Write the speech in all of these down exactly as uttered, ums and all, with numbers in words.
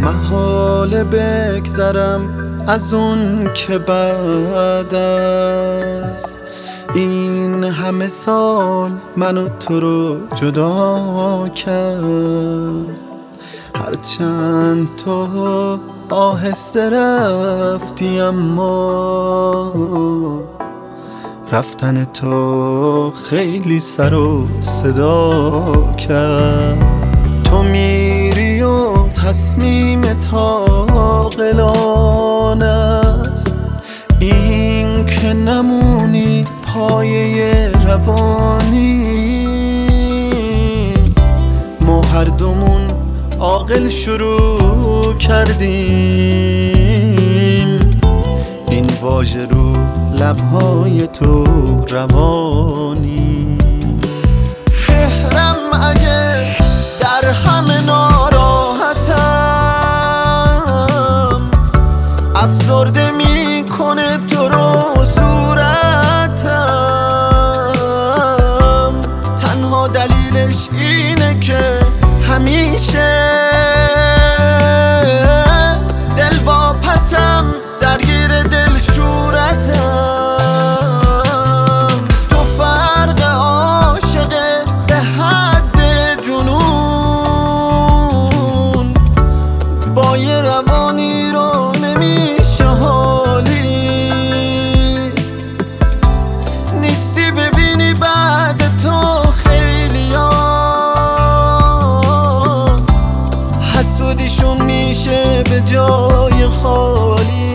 محاله بگذرم از اون که بعد است این همه سال منو تو رو جدا کرد. هرچند تو آهسته رفتی اما رفتن تو خیلی سر و صدا کرد. تو میری و تصمیمت عاقلانه است این که نمونی پایه روانی. ما هر دومون عاقل شروع کردیم این واژه رو لبهای تو روانی. چهرم اگه در همه ناراحتم افسرده میکنه تو رو صورتم. تنها دلیلش اینه که همیشه دل واپسم درگیر دل شورتم. تو فرق عاشقه به حد جنون با یه روانی رو نمیشه حالیت. نیستی ببینی بعد تو خیلی ها حسودیشون میشه به جای خالی.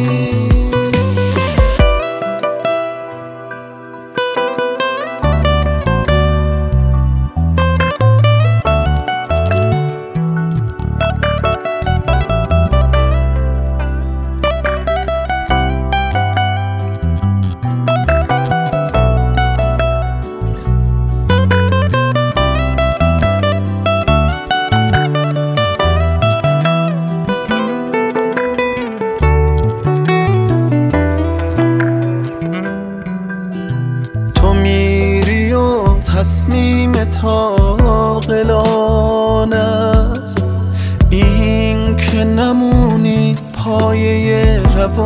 تصمیمت عاقلانه است این که نمونی پایه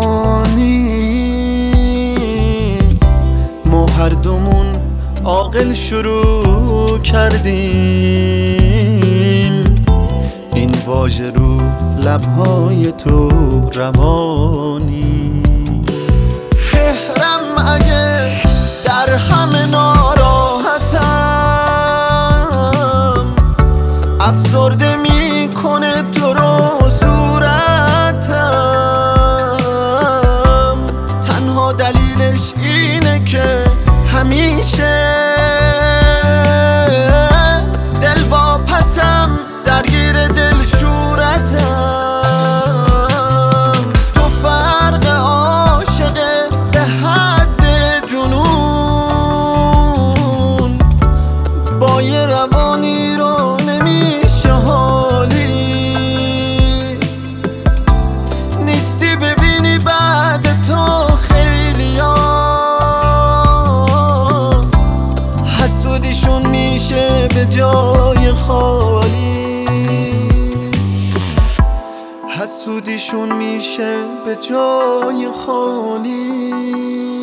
روانی. ما هر دومون عاقل شروع کردیم این واژه رو لبهای تو روانی. چهرم اگه در همه ناراحتم افسرده میکنه تو رو صورتم. تنها دلیلش اینه که همیشه دل واپسم درگیر دل شورتم. تو فرق عاشقه به حد جنون با یه روانی رو نمیشه حالیت. نیستی ببینی بعد تو خیلی ها حسودیشون میشه به جای خالی. حسودیشون میشه به جای خالی.